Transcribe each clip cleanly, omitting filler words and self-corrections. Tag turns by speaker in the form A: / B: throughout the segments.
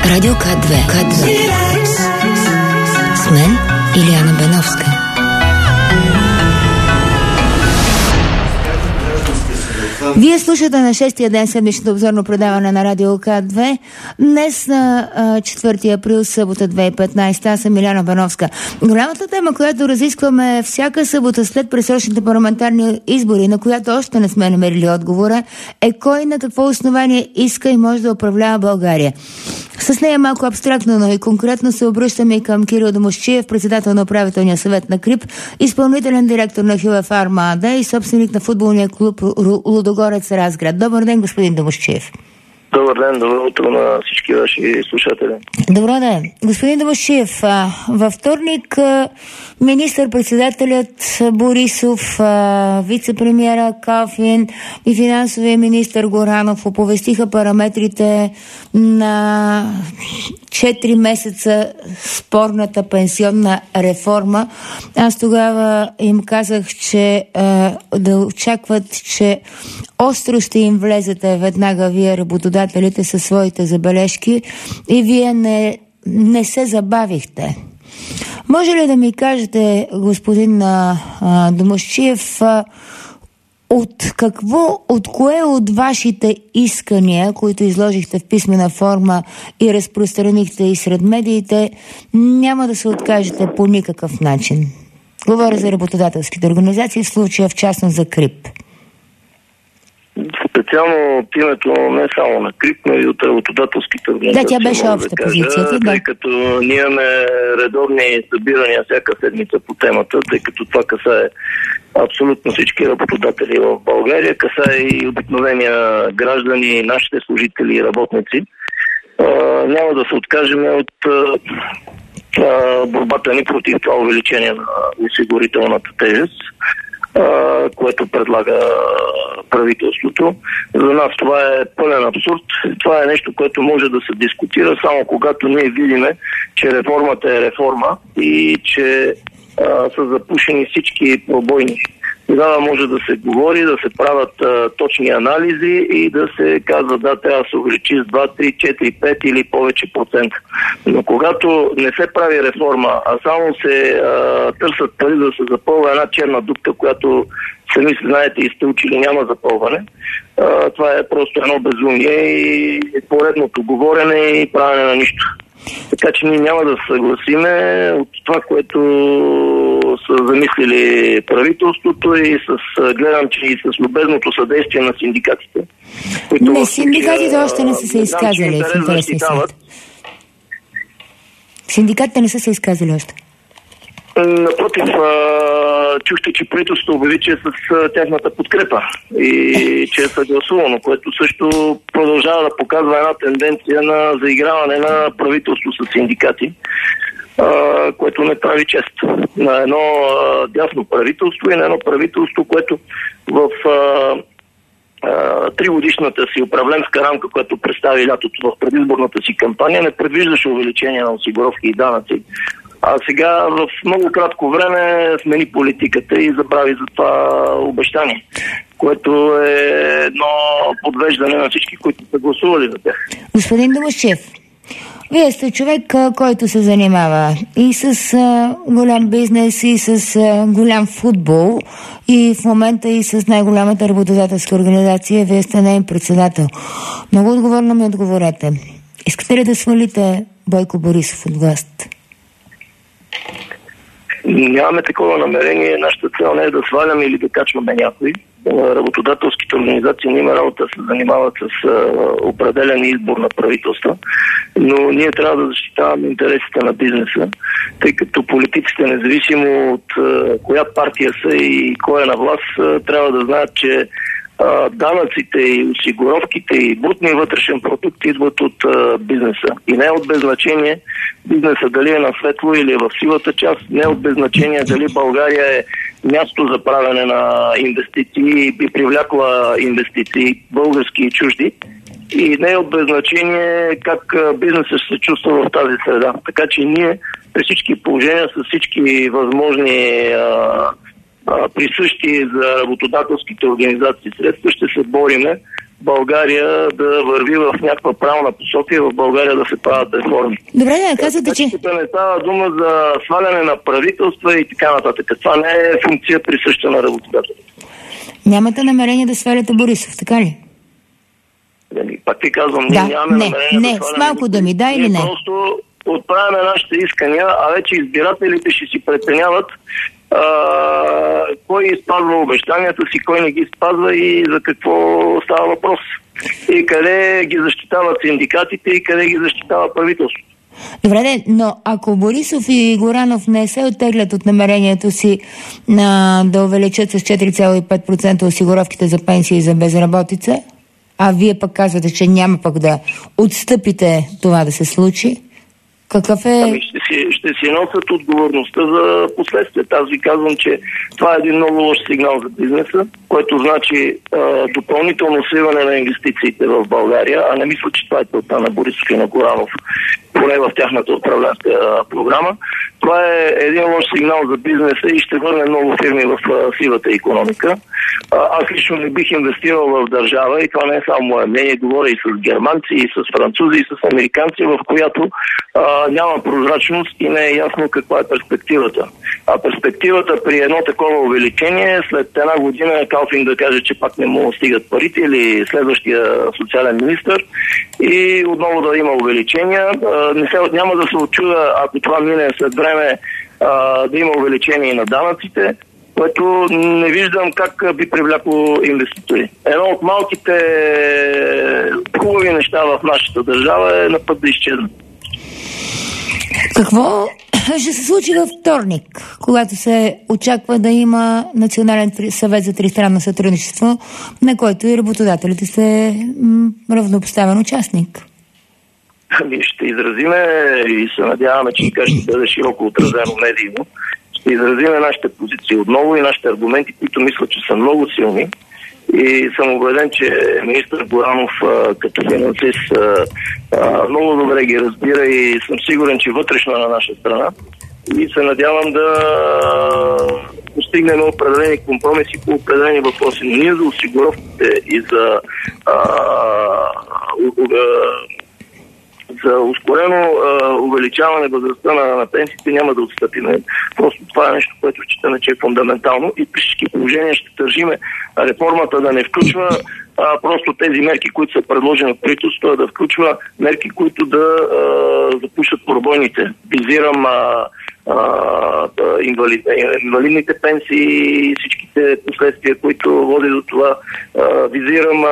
A: Радио К2. С мен Илияна Беновска. Вие слушате на 6-тия ден седмичното обзорно предаване на Радио К2. Днес на 4 април, събота 2015. Аз съм Илияна Беновска. Голямата тема, която разискваме всяка събота след предсрочните парламентарни избори, на която още не сме намерили отговора, е кой на какво основание иска и може да управлява България. С нея малко абстрактно, но и конкретно се обръщаме и към Кирил Домусчиев, председател на управителния съвет на КРИБ, изпълнителен директор на Хюле Фарма АД и собственик на футболния клуб Лудогорец Разград. Добър ден, господин Домусчиев.
B: Добър ден, добро утро на всички ваши слушатели.
A: Добро ден. Господин Домусчиев, във вторник министър-председателят Борисов, вице-премиера Калфин и финансовия министър Горанов оповестиха параметрите на 4 месеца спорната пенсионна реформа. Аз тогава им казах, че да очакват, че остро ще им влезете веднага вие, работодателите, със своите забележки, и вие не се забавихте. Може ли да ми кажете, господин Домусчиев, от кое от вашите искания, които изложихте в писмена форма и разпространихте и сред медиите, няма да се откажете по никакъв начин? Говоря за работодателските организации, в случая в частност за КРИБ.
B: Специално от името не само на КРИБ, но и от работодателските организации.
A: Да, тя беше обща позицията. Да.
B: Тъй като ние имаме редовни събирания всяка седмица по темата, тъй като това касае абсолютно всички работодатели в България, касае и обикновения граждани, нашите служители и работници. Няма да се откажем от борбата ни против това увеличение на осигурителната тежест, което предлага правителството. За нас това е пълен абсурд. Това е нещо, което може да се дискутира само когато ние видиме, че реформата е реформа и че са запушени всички пробойни. Тогава може да се говори, да се правят точни анализи и да се казва, да, трябва да се увеличи с 2, 3, 4, 5 или повече процента. Но когато не се прави реформа, а само се търсят пари да се запълва една черна дупка, която сами знаете и сте учили няма запълване, това е просто едно безумие и поредното говорене и правене на нищо. Така че ние няма да се съгласиме от това, което са замислили правителството, и гледам, че и с любезното съдействие на синдикатите.
A: Не, синдикатите още не са се изказали в интересния свят. Синдикатите не са се изказали още.
B: Напротив, чухте, че правителството обяви, че е с тяхната подкрепа и че е съгласувано, което също продължава да показва една тенденция на заиграване на правителство с синдикати, което не прави чест на едно дясно правителство и на едно правителство, което в тригодишната си управленска рамка, която представи лятото в предизборната си кампания, не предвиждаше увеличение на осигуровки и данъци. А сега в много кратко време смени политиката и забрави за това обещание, което е едно подвеждане на всички, които са гласували за тях.
A: Господин Домусчиев, вие сте човек, който се занимава и с голям бизнес, и с голям футбол, и в момента и с най-голямата работодателска организация. Вие сте неин председател. Много отговорно ми отговорете. Искате ли да свалите Бойко Борисов от власт?
B: Нямаме такова намерение. Нашата цел не е да сваляме или да качваме някой. Работодателските организации няма работа да се занимават с определен избор на правителства, но ние трябва да защитаваме интересите на бизнеса, тъй като политиците, независимо от коя партия са и кой е на власт, трябва да знаят, че данъците и осигуровките и брутния вътрешен продукт идват от бизнеса. И не е от беззначение бизнеса дали е на светло или е в сивата част, не е от беззначение дали България е място за правене на инвестиции и би привлякла инвестиции български и чужди. И не е от беззначение как бизнесът се чувства в тази среда. Така че ние при всички положения с всички възможни присъщи за работодателските организации средства ще се бориме България да върви в някаква правилна посока и в България да се правят реформи.
A: Добре, казвате, че...
B: Не става дума за сваляне на правителства и така нататък. Това не е функция присъща на работодателите.
A: Нямате намерение да сваляте Борисов, така ли?
B: Пак ти казвам,
A: да,
B: нямаме намерение да
A: с малко думи, да или не?
B: Просто отправяме нашите искания, а вече избирателите ще си преценяват кой изпазва обещанията си, кой не ги спазва и за какво става въпрос. И къде ги защитават синдикатите и къде ги защитава правителството.
A: Добре, но ако Борисов и Горанов не се оттеглят от намерението си да увеличат с 4,5% осигуровките за пенсии и за безработица, а вие пък казвате, че няма пък да отстъпите това да се случи, какъв е...
B: Ще си носят отговорността за последствията. Аз ви казвам, че това е един много лош сигнал за бизнеса, което значи допълнително свиване на инвестициите в България, а не мисля, че това е целта на Борисов и на Горанов, поне в тяхната управленска програма. Това е един лош сигнал за бизнеса и ще върне много фирми в сивата икономика. Аз лично не бих инвестирал в държава, и това не е само мое мнение, говоря и с германци, и с французи, и с американци, в която няма прозрачност и не е ясно каква е перспективата. А перспективата при едно такова увеличение, след една година Калфин да каже, че пак не му стигат парите, или следващия социален министър, и отново да има увеличения. Няма да се очуда, ако това мине след време, да има увеличение на данъците, което не виждам как би привлякло инвеститори. Едно от малките хубави неща в нашата държава е на път да изчезне.
A: Какво ще се случи във вторник, когато се очаква да има Национален съвет за тристранно сътрудничество, на който и работодателите сте равнопоставен участник?
B: Ще изразиме и се надяваме, че така ще бъде широко отразено медийно. Ще изразиме нашите позиции отново и нашите аргументи, които мисля, че са много силни. И съм убеден, че министър Горанов като финансист много добре ги разбира и съм сигурен, че вътрешно на наша страна. И се надявам да постигнем определени компромиси по определени въпроси. Но ние за осигуровките и за ускорено увеличаване възрастта на пенсиите няма да отстъпим. Просто това е нещо, което считаме, че е фундаментално и при всички положения ще държиме реформата да не включва просто тези мерки, които са предложени от правителството, да включва мерки, които да запушат пробойните. Визирам инвалидните пенсии и всичките последствия, които води до това. Визирам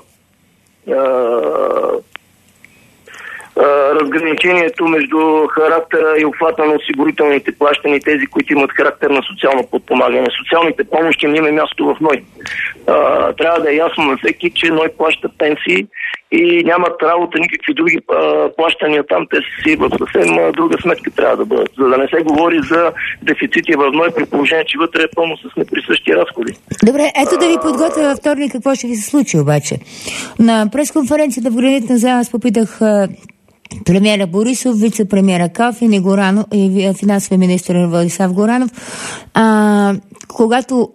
B: разграничението между характера и обхвата на осигурителните плащания и тези, които имат характер на социално подпомагане. Социалните помощи няма място в НОИ. Трябва да е ясно на всеки, че НОИ плаща пенсии и нямат работа никакви други плащания там. Те си в съвсем друга сметка трябва да бъдат. За да не се говори за дефицити в НОИ, при положение, че вътре е пълно с неприсъщи разходи.
A: Добре, ето да ви подготвя във вторник какво ще ви се случи обаче. На пресконференцията в Гранитна зала аз попитах премиера Борисов, вице-премиера Калфин и финансовия министър Владислав Горанов, когато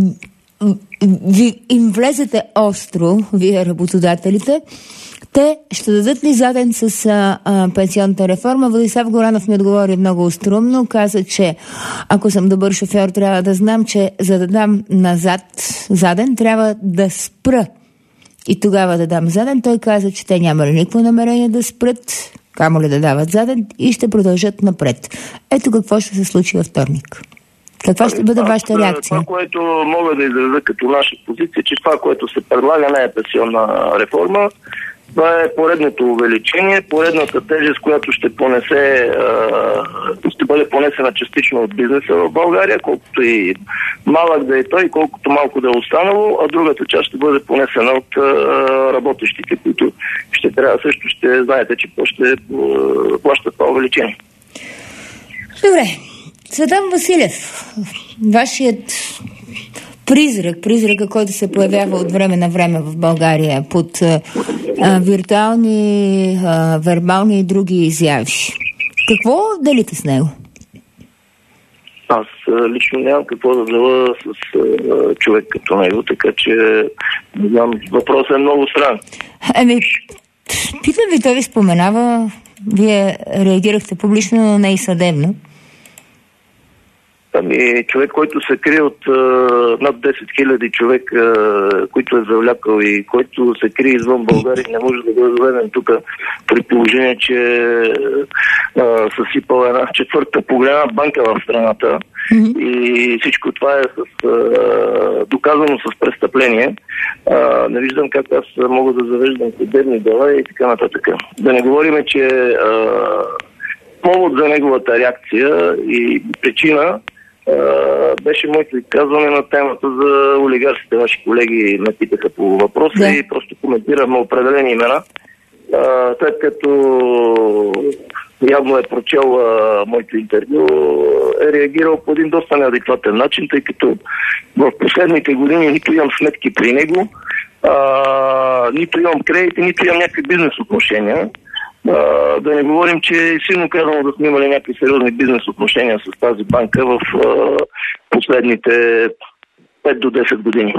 A: им влезете остро, вие работодателите, те ще дадат ли заден с пенсионната реформа? Владислав Горанов ми отговори много остроумно. Каза, че ако съм добър шофьор, трябва да знам, че за да дам назад заден, трябва да спра. И тогава да дам заден. Той каза, че те нямали никакво намерение да спрат, камо ли да дават заден и ще продължат напред. Ето какво ще се случи във вторник. Каква ще бъде вашата реакция?
B: Това, което мога да изразя като наша позиция, че това, което се предлага, не е пенсионна реформа. Това е поредното увеличение, поредната тежест, която ще бъде понесена частично от бизнеса в България, колкото и малък да е той, колкото малко да е останало, а другата част ще бъде понесена от работещите, които ще трябва също, ще знаете, че ще плащат това увеличение.
A: Добре. Цветан Василев, вашият призрака, който се появява от време на време в България под виртуални, вербални и други изяви. Какво делите с него?
B: Аз лично нямам какво да взела с човек като него, така че не знам, въпросът е много странен.
A: Питам ви, той ви споменава, вие реагирахте публично, но не и съдебно.
B: Човек, който се крие от над 10 000 човека, които е завлякал и който се крие извън България, не може да бъде доведен тук при положение, че съсипал една четвърта по голема банка в страната. И всичко това е доказано с престъпление. Не виждам как аз мога да завеждам съдебни дела и така нататък. Да не говорим, че повод за неговата реакция и причина беше моето изказване на темата за олигарсите. Ваши колеги ме питаха по въпроса и просто коментирахме определени имена. След като явно е прочел моето интервю, е реагирал по един доста неадекватен начин, тъй като в последните години нито имам сметки при него, нито имам кредити, нито имам някакви бизнес отношения. Да не говорим, че е силно казано да сме имали някакви сериозни бизнес отношения с тази банка в последните 5 до 10 години.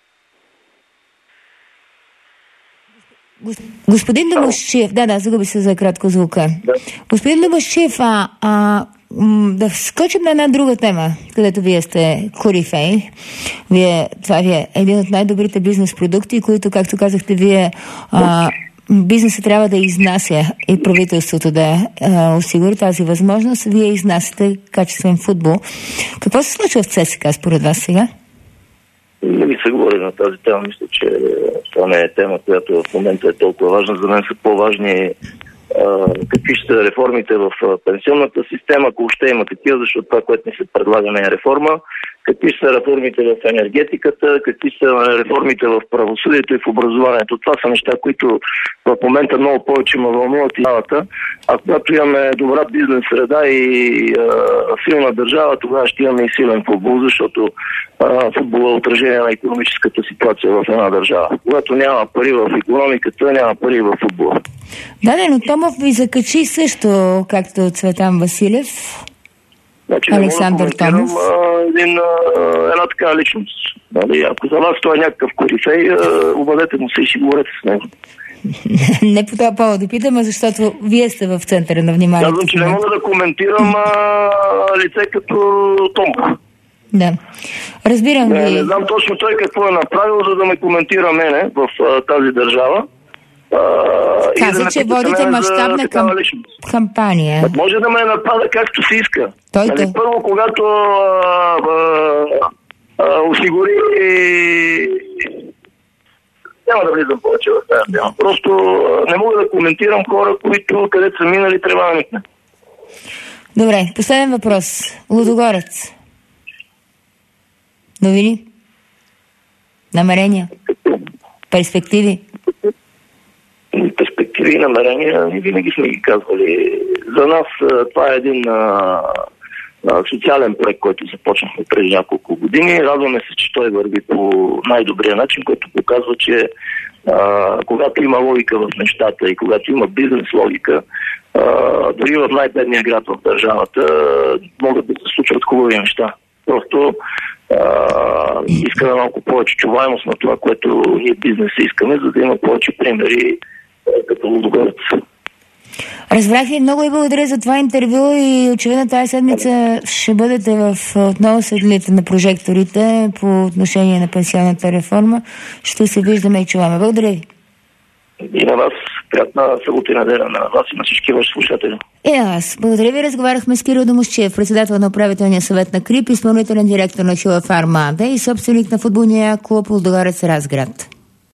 A: Господин Домусчиев, загуби се за кратко звука. Да. Господин Домусчиев, да скочим на една друга тема, където вие сте корифей. Това ви е един от най-добрите бизнес продукти, които, както казахте, вие бизнесът трябва да изнася и правителството да осигури тази възможност. Вие изнасяте качествен футбол. Какво се случва в ЦСКА според вас сега?
B: Не ми се говори на тази тема. Мисля, че това не е тема, която в момента е толкова важна. За мен са по-важни какви ще са реформите в пенсионната система, ако още има такива, защото това, което ни се предлага, не е реформа. Какви са реформите в енергетиката, какви са реформите в правосъдието и в образованието. Това са неща, които в момента много повече ме вълнуват и държавата. А когато имаме добра бизнес среда и силна държава, тогава ще имаме и силен футбол, защото футбол е отражение на икономическата ситуация в една държава. Когато няма пари в икономиката, няма пари в футбола.
A: Но Томов ви закачи също, както Цветан Василев. Александър Томов.
B: Една такава личност. Ако за вас това е някакъв корифей, обадете му се и си говорете с него.
A: Не по това повод да питам, защото вие сте в центъра на вниманието.
B: Казвам, че не мога да коментирам лице като Томов.
A: Да. Разбирам ви.
B: Не знам точно той какво е направил, за да ме коментира мене в тази държава.
A: Каза, че водите мащабна кампания.
B: Може да ме напада както си иска. Първо, когато осигури... Няма да влизам повече в тази тема. Просто не мога да коментирам хора, които където са минали, трябва да никне.
A: Добре, последен въпрос. Лудогорец. Новини? Намерения? Перспективи?
B: Перспективи и намерения винаги сме ги казвали. За нас това е един социален проект, който започнахме преди няколко години. Радваме се, че той върви по най-добрия начин, който показва, че когато има логика в нещата и когато има бизнес логика, дори в най-бедния град в държавата могат да се случват хубави неща. Просто искаме малко повече чуваемост на това, което ние бизнеса искаме, за да има повече примери като Лудогорец.
A: Разбрах ви, много и благодаря за това интервю и очевидно тази седмица ще бъдете отново светлините на прожекторите по отношение на пенсионната реформа. Ще се виждаме и чуваме. Благодаря ви.
B: И на вас приятна събота и неделя, на вас и на всички ваши слушатели.
A: И аз. Благодаря ви. Разговаряхме с Кирил Домусчиев, председател на управителния съвет на КРИП, изпълнителен директор на Хила Фарма АД и собственик на футболния клуб Лудогорец Разград.